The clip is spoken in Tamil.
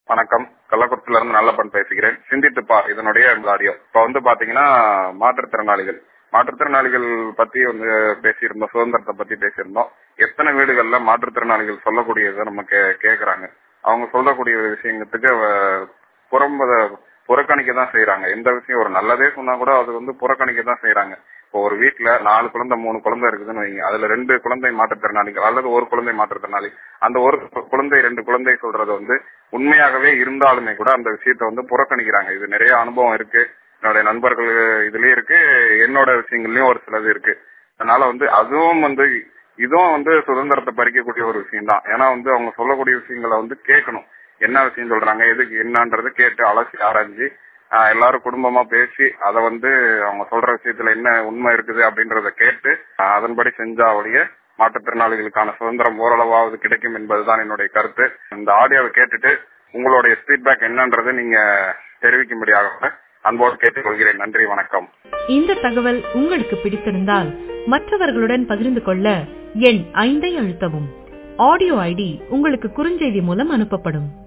வணக்கம். கள்ளக்குறிச்சியில இருந்து நல்லப்பன் பேசுகிறேன். சிந்தித்துப்பா இதனுடைய ஆடியோ. இப்ப பாத்தீங்கன்னா மாற்றுத்திறனாளிகள் பத்தி பேசியிருந்தோம், சுதந்திரத்தை பத்தி பேசியிருந்தோம். எத்தனை வீடுகள்ல மாற்றுத்திறனாளிகள் சொல்லக்கூடியதை நம்ம கேக்குறாங்க. அவங்க சொல்லக்கூடிய விஷயத்துக்கு புறக்கணிக்க தான் செய்யறாங்க. எந்த விஷயம் ஒரு நல்லதே சொன்னா கூட அது புறக்கணிக்க தான் செய்யறாங்க. இப்போ ஒரு வீட்டுல 4 குழந்தை 3 குழந்தை இருக்குதுன்னு வைங்க, அதுல 2 குழந்தை மாற்றுத்திறனாளிகள் அல்லது ஒரு குழந்தை மாற்றுத்திறனாளி. அந்த ஒரு குழந்தை 2 குழந்தை சொல்றது உண்மையாகவே இருந்தாலுமே கூட அந்த விஷயத்த புறக்கணிக்கிறாங்க. இது நிறைய அனுபவம் இருக்கு, என்னுடைய நண்பர்கள் இதுலயும் இருக்கு, என்னோட விஷயங்கள்லயும் ஒரு சிலது இருக்கு. அதனால அதுவும் இதுவும் சுதந்திரத்தை பறிக்கக்கூடிய ஒரு விஷயம் தான். ஏன்னா அவங்க சொல்லக்கூடிய விஷயங்களை கேட்கணும். என்ன விஷயம் சொல்றாங்க, எதுக்கு என்னன்றதை கேட்டு அலசி ஆராய்ஞ்சு எல்லாரும் குடும்பமா பேசி அதை அவங்க சொல்ற விஷயத்துல என்ன உண்மை இருக்குது அப்படின்றத கேட்டு அதன்படி செஞ்சா ஒழிய மாற்றுத்திறனாளிகளுக்கான சுதந்திரம் ஓரளவாவது கிடைக்கும் என்பதுதான் என்னுடைய கருத்து. இந்த ஆடியோவை கேட்டுட்டு உங்களுடைய ஃபீட்பேக் என்னன்றது நீங்க தெரிவிக்கும்படியாக அன்போடு கேட்டுக்கொள்கிறேன். நன்றி, வணக்கம். இந்த தகவல் உங்களுக்கு பிடித்திருந்தால் மற்றவர்களுடன் பகிர்ந்து கொள்ள எண் 5 அழுத்தவும். ஆடியோ ஐடி உங்களுக்கு குறுஞ்செய்தி மூலம் அனுப்பப்படும்.